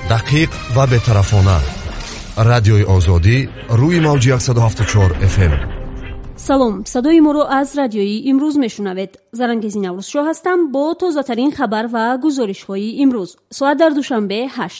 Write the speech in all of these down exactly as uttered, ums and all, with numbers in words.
دقیق و بی‌طرفانه. رادیوی آزادی روی موج صد و هفتاد و چهار اف ام. سلام، صدای ما رو از رادیوی امروز میشنوید. زرنگیزی نوروزشاه هستم با تازه ترین خبر و گزارش های امروز. ساعت در دوشنبه هشت.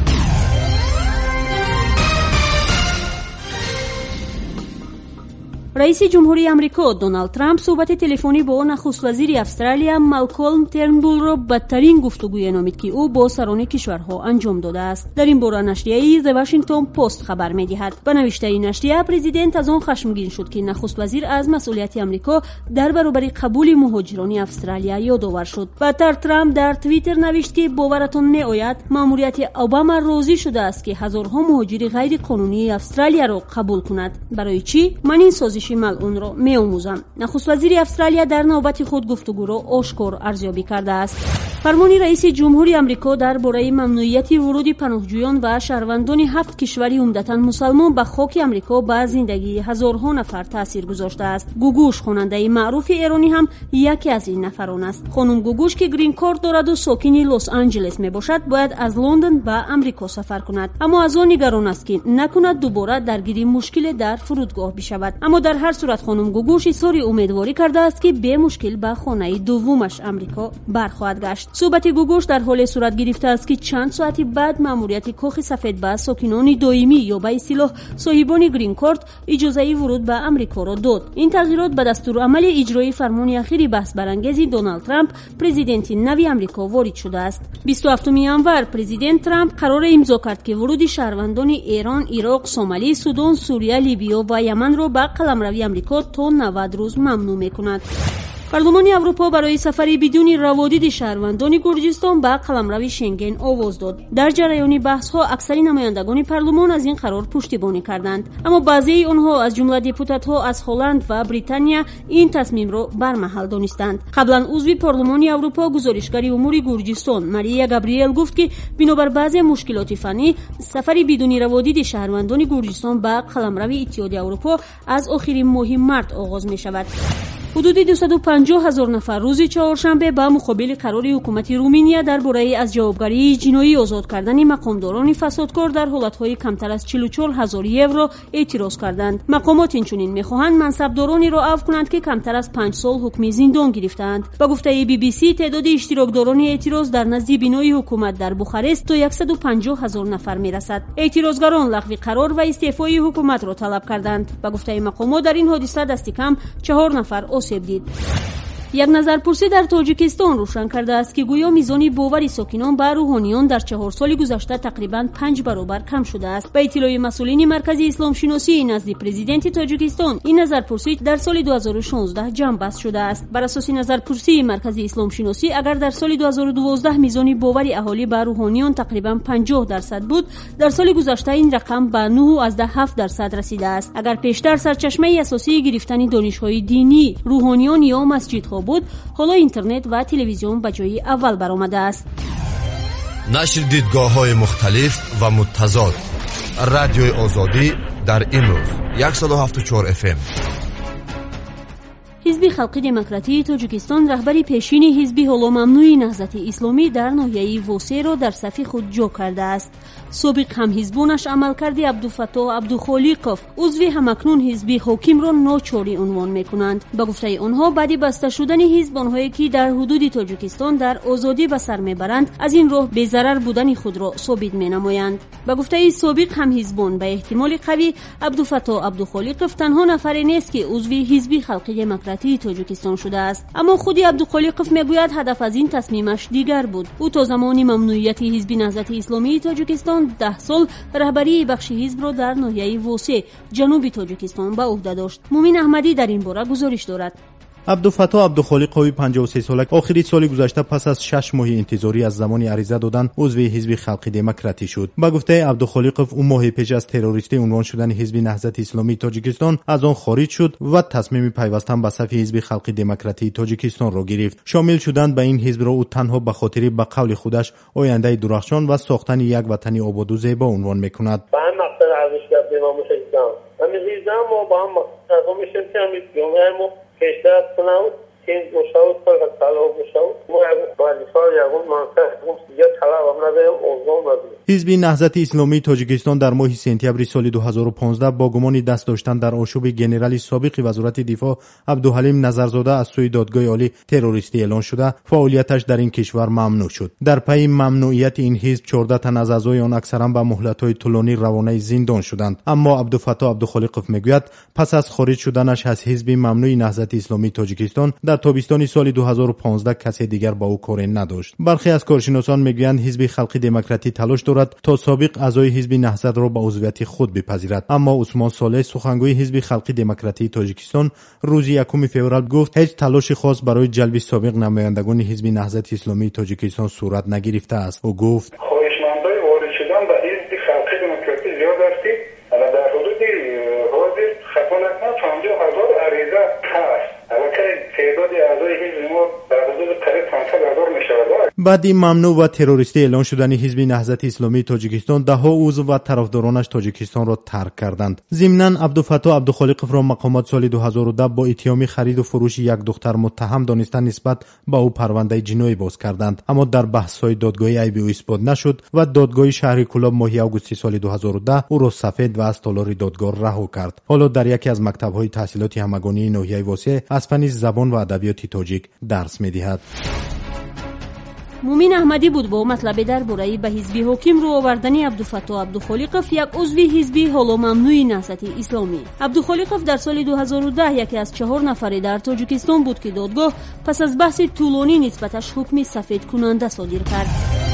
رئیس جمهوری آمریکا دونالد ترامپ صحبت تلفنی با نخست وزیر استرالیا مالکولم ترنبول را بدترین گفتگوی نامید که او با سران کشورها انجام داده است. در این باره نشریه The Washington Post خبر می‌دهد. به نوشته این نشریه، پرزیدنت از آن خشمگین شد که نخست وزیر از مسئولیت آمریکا در برابر قبول مهاجران استرالیا یادآور شد. بعدتر ترامپ در توییتر نوشت که باورتان می‌آید ماموریت اوباما راضی شده است که هزارها مهاجر غیر قانونی استرالیا را قبول کند. برای چی؟ من این سازش ملعون را می‌آموزم. نخست وزیر استرالیا در نوبت خود گفتگو را آشکار ارزیابی کرده است. فرمان رئیس جمهوری آمریکا درباره ممنوعیت ورود پناهجویان و شهروندان هفت کشوری عمدتاً مسلمان به خاک آمریکا به زندگی هزارها نفر تاثیر گذاشته است. گوگوش خواننده معروف ایرانی هم یکی از این نفران است. خانم گوگوش که گرین کارت دارد و ساکن لس آنجلس میباشد، باید از لندن به آمریکا سفر کند، اما از آن نگران است که نکند دوباره درگیری مشکل در فرودگاه بشود. اما در هر صورت خانم گوگوش اظهار امیدواری کرده است که به مشکل به خانه دومش آمریکا برخواهد گشت. صحبت گوگوش در حال صورت گرفته است که چند ساعتی بعد ماموریت کاخ سفید به ساکنان دائمی یا به اصطلاح صاحبان گرین کارت اجازه ورود به آمریکا را داد. این تغییرات به دستورالعمل اجرایی فرمان اخیر بحث برانگیز دونالد ترامپ پرزیدنت نوی آمریکا وارد شده است. بیست و هفتم ژانویه پرزیدنت ترامپ قرار امضا کرد که ورود شهروندان ایران، عراق، سومالی، سودان، سوریه، لیبیا و یمن را به قلمرو آمریکا تا نود روز ممنوع می‌کند. پارلمان اروپا برای سفری بدون روادید شهروندان گرجستان به قلمرو شنگن آواز داد. در جریان بحث‌ها اکثر نمایندگان پارلمان از این قرار پشتیبانی کردند، اما بعضی آنها از جمله دپوتات‌ها از هلند و بریتانیا این تصمیم را برمحل دانستند. قبلا عضو پارلمان اروپا گزارشگر امور گرجستان ماریا گابریل گفت که بنابر بعضی مشکلات فنی سفری بدون روادید شهروندان گرجستان به قلمرو اتحادیه اروپا از آخرین ماه مارس آغاز می‌شود. حدود دویست و پنجاه هزار نفر روز چهارشنبه به مقابل قرار حکومت رومانیا درباره از جوابگری جنایی آزاد کردن مقامداران فسادکار در حالتهای کمتر از چهل و چهار هزار یورو اعتراض کردند. مقامات اینچنین می‌خواهند منصبدارانی را عفو کنند که کمتر از پنج سال حکم زندان گرفتند. به گفته بی بی سی، تعداد اشتراکداران اعتراض در نزد بینای حکومت در بوخارست تا صد و پنجاه هزار نفر میرسد. اعتراضگران لغو قرار و استعفای حکومت را طلب کردند. به گفته مقامات در این حادثه دست کم چهار نفر دید. یک نظرپرسی در تاجیکستان روشن کرده است که گویا میزان باور ساکنان به روحانیان در چهار سال گذشته تقریباً پنج برابر کم شده است. به اطلاع مسئولین مرکز اسلام شناسی نزد پرزیدنت تاجیکستان، این نظرپرسی در سال دو هزار و شانزده جمع بست شده است. بر اساس نظرپرسی مرکز اسلام شناسی، اگر در سال دو هزار و دوازده میزان باور اهالی به روحانیان تقریباً پنجاه درصد بود، در سال گذشته این رقم به نه و هفت درصد رسیده است. اگر پیشتر سرچشمه اساسی گرفتن دانش‌های دینی روحانیان یا مسجدها بود، حالا اینترنت و تلویزیون به جای اول برآمده است. نشر دیدگاه‌های مختلف و متضاد. رادیوی آزادی در امروز صد و هفتاد و چهار اف ام. حزب خلق دموکراتی تاجیکستان رهبری پیشین حزب حالا ممنوع نهضت اسلامی در ناحیه وسیع را در صف خود جا کرده است. سابق هم حزبونش عملکرد عبدالفتاح عبدالخالقов عضو همکنون حزب حاکم را ناچاری عنوان میکنند. به گفته آنها بعد بسته شدن حزب، آنهایی که در حدود تاجیکستان در آزادی به سر میبرند از این راه بی ضرر بودن خود را ثابت مینمایند. به گفته سابق هم حزبون، به احتمال قوی عبدالفتاح عبدالخالقov تنها نفری نیست که عضو حزب خلق دموکراتی تاجیکستان شده است، اما خود عبدالخالقov میگوید هدف از این تصمیمش دیگر بود. او تا زمان ممنوعیت حزب نهضت اسلامی تاجیکستان ده سال رهبری بخش حزب را در ناحیه وسیع جنوب تاجیکستان به عهده داشت. مومن احمدی در این باره گزارش دارد. عبدالفتاح عبدالخالقov پنجاه و سه ساله آخری سال گذشته پس از شش ماه انتظاری از زمان عریضه دادن عضو حزب خلق دموکراتی شد. با گفته عبدالخالقov، اون ماه پیش از تروریستی عنوان شدن حزب نهضت اسلامی تاجیکستان از آن خارج شد و تصمیم پیوستن به صف حزب خلق دموکراتی تاجیکستان را گرفت. شامل شدن به این حزب را او تنها به خاطر به قول خودش آینده درخشان و ساختن یک وطن آباد و زیبا عنوان میکند. با هم مقصد ارزش گفتیم ما مشکلم. همین حزب ما با هم مقصد میشیم که همین جمعه ما پیشتر کنیم که این مشاور فرق طلب مشاور ما اون خالیفار یا اون منطقه اون یا طلب هم نظرم اوضاع نبود. حزب نهضت اسلامی تاجیکستان در ماه سپتامبر سال دو هزار و پانزده با گمان دست داشتن در آشوب ژنرال سابق وزارت دفاع عبدالحلیم نظرزاده از سوی دادگاه عالی تروریستی اعلان شده، فعالیتش در این کشور ممنوع شد. در پی ممنوعیت این حزب چهارده تن از اعضای آن اکثرا به مهلت‌های طولانی روانه زندان شدند. اما عبدالفتاح عبدالخالقов میگوید پس از خارج شدنش از حزب ممنوع نهضت اسلامی تاجیکستان در تابستان سال دو هزار و پانزده کسی دیگر با او کاری نداشت. برخی از کارشناسان میگویند حزب خلق دموکراتی تلاش دارد تا سابق اعضای حزب نهضت را به عضویت خود بپذیرد. اما عثمان صالح سخنگوی حزب خلق دموکراتی تاجیکستان روز یکم فوریه گفت هیچ تلاش خاص برای جلب سابق نمایندگان حزب نهضت اسلامی تاجیکستان صورت نگرفته است. او گفت خواهشمندای وارد شدن به حزب خلق دموکراتی زیاد است. در حدود حاضر خطا نکنم پنجاه هزار عریضه هست. البته تعداد اعضای حزب ما در حدود قریب پانصد هزار میشود. بعد این ممنوع و تروریستی اعلان شدن حزب نهضت اسلامی تاجیکستان دهها عضو و طرفدارانش تاجیکستان را ترک کردند. ضمناً عبدالفتاح عبدالخالقov را مقامات سال دو هزار و ده با اتهام خرید و فروش یک دختر متهم دانستن نسبت به او پرونده جنایی باز کردند، اما در بحث‌های دادگاهی عیب او اثبات نشد و دادگاه شهر کلاب ماه آگوست سال دو هزار و ده او را سفید و از تالار دادگاه رها کرد. حالا در یکی از مکتب‌های تحصیلات همگانی ناحیه واسع از فن زبان و ادبیات تاجیک درس می‌دهد. مومین احمدی بود با مطلب درباره به حزب حاکم رو آوردن عبدالفتاح عبدالخالقov یک عضو حزب حالا ممنوع نهضت اسلامی. عبدالخالقov در سال دو هزار و ده یکی از چهار نفر در تاجیکستان بود که دادگاه پس از بحث طولانی نسبتش حکم سفید کننده صادر کرد.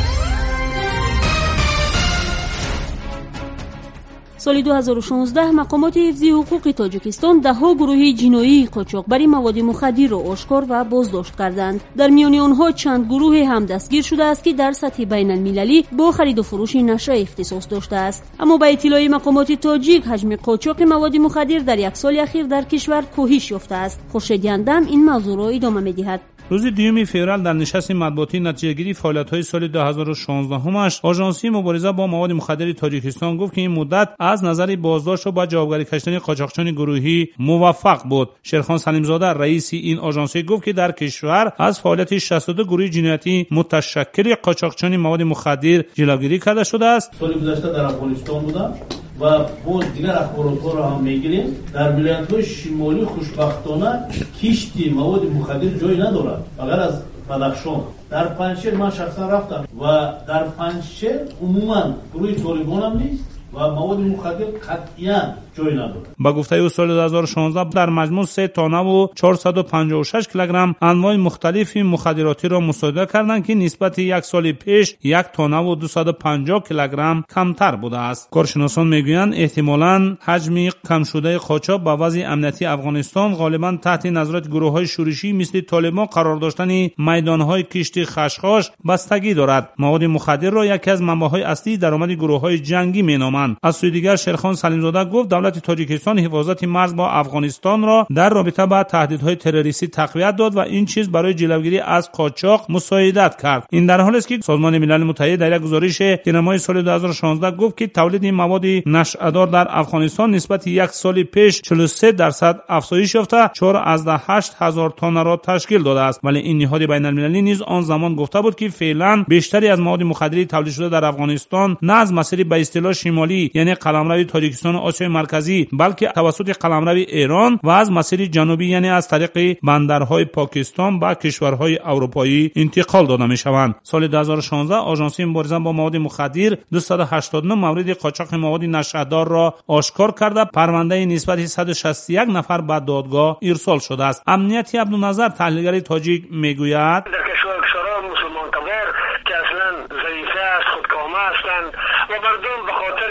سال دو هزار و شانزده مقامات حفظی حقوق تاجیکستان دهها گروه جنایی قاچاقبری مواد مخدر را آشکار و بازداشت کردند. در میان آنها چند گروه هم دستگیر شده است که در سطح بین المللی با خرید و فروش نشه اختصاص داشته است. اما با اطلاع مقامات تاجیک حجم قاچاق مواد مخدر در یک سال اخیر در کشور کاهش یافته است. خورشید یندم این موضوع را ادامه می‌دهد. روز دوم فوریه در نشست مطبوعاتی نتیجه‌گیری فعالیت‌های سال دو هزار و شانزده همش آژانسی مبارزه با مواد مخدر تاجیکستان گفت که این مدت از نظر بازداشت و با جوابگری کشیدن قاچاقچیان گروهی موفق بود. شیرخان سلیمزاده رئیس این آژانسی گفت که در کشور از فعالیت شصت و دو گروه جنایتی متشکل قاچاقچیان مواد مخدر جلوگیری کرده شده است. سال گذشته در افغانستان بودم و باز دیگر اخبارات را هم میگیریم. در ولایت‌های شمالی خوشبختانه کشتی مواد مخدر جای ندارد مگر از بدخشان. در پنجشیر من شخصا رفتم و در پنجشیر عموما گروه طالبان هم نیست و مواد مخدر قطعاً جای نداره. با گفته او سال دو هزار و شانزده در مجموع سه تانه و چهارصد و پنجاه و شش کیلوگرم انواع مختلف مخدراتی را مصادره کردند که نسبت یک سال پیش یک تانه و دویست و پنجاه کیلوگرم کمتر بوده است. کارشناسان میگویند احتمالاً حجم کم شده قاچاق با وضع امنیتی افغانستان غالباً تحت نظارت گروه‌های شورشی مثل طالبان قرار داشتن میدان‌های کشتی خشخاش بستگی دارد. مواد مخدر را یکی از منبع‌های اصلی درآمد گروه‌های جنگی مینامند. از سوی دیگر شیرخان سلیمزاده گفت دولت تاجیکستان حفاظت مرز با افغانستان را در رابطه با تهدیدهای تروریستی تقویت داد و این چیز برای جلوگیری از قاچاق مساعدت کرد. این در حالی است که سازمان ملل متحد در یک گزارش دنمای سال دو هزار و شانزده گفت که تولید این مواد نشئه‌دار در افغانستان نسبت یک سال پیش چهل و سه درصد افزایش یافته چهار از هشت هزار تن را تشکیل داده است. ولی این نهاد بین المللی نیز آن زمان گفته بود که فعلا بیشتری از مواد مخدری تولید شده در افغانستان نه از مسیر به اصطلاح شمالی یعنی قلمرو تاجیکستان و آسیای مرکزی بلکه توسط قلمرو ایران و از مسیر جنوبی یعنی از طریق بندرهای پاکستان و کشورهای اروپایی انتقال داده میشوند. سال دو هزار و شانزده آژانسی مبارزه با مواد مخدر دویست و هشتاد و نه مورد قاچاق مواد نشئه‌دار را آشکار کرده پرونده نسبت صد و شصت و یک نفر به دادگاه ارسال شده است. امنیتی عبدالنظر تحلیلگر تاجیک میگوید در کشورهای مسلمان تبر که اصلا ضعیفه است خودکامه هستند و مردم به خاطر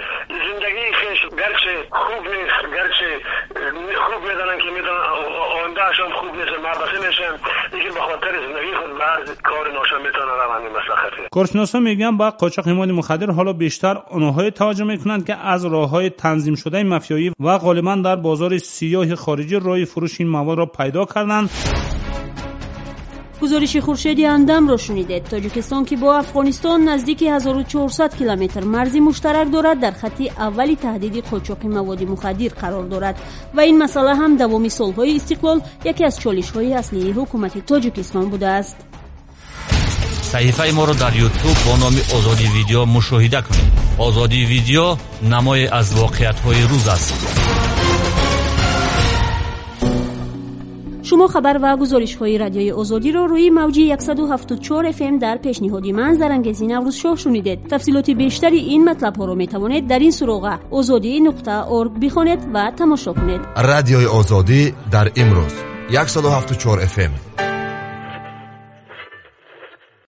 زندگی خیش گرچه خوب نیست گرچه خوب میدانن که میدونن آنده هم خوب نیست مربسه میشن لیکن به خاطر زندگی خود بعض کار ناشا میتونن روانی مسلختی. کارشناسان میگن با قاچاق مواد مخدر حالا بیشتر آنهای توجه میکنند که از راههای تنظیم شده مافیایی و غالبا در بازار سیاه خارجی راه فروش این مواد را پیدا کردند. گزارش خورشید اندم را شنیدید. تاجیکستان که با افغانستان نزدیک هزار و چهارصد کیلومتر مرزی مشترک دارد در خط اولی تهدید قاچاق مواد مخدر قرار دارد و این مسئله هم دوامی سالهای استقلال یکی از چالش‌های اصلی حکومت تاجیکستان بوده است. صحیفه ما را در یوتیوب با نام آزادی ویدیو مشاهده کنید. آزادی ویدیو نمای از واقعیت‌های روز است. شما خبر و گزارش‌های رادیوی آزادی را روی موج صد و هفتاد و چهار اف ام در پیشنهادی من زرنگزی نوروز شاه شنیدید. تفصیلات بیشتری این مطلب‌ها را می‌توانید در این سراغ آزادی نقطه اورگ بخوانید و تماشا کنید. رادیوی آزادی در امروز صد و هفتاد و چهار اف ام.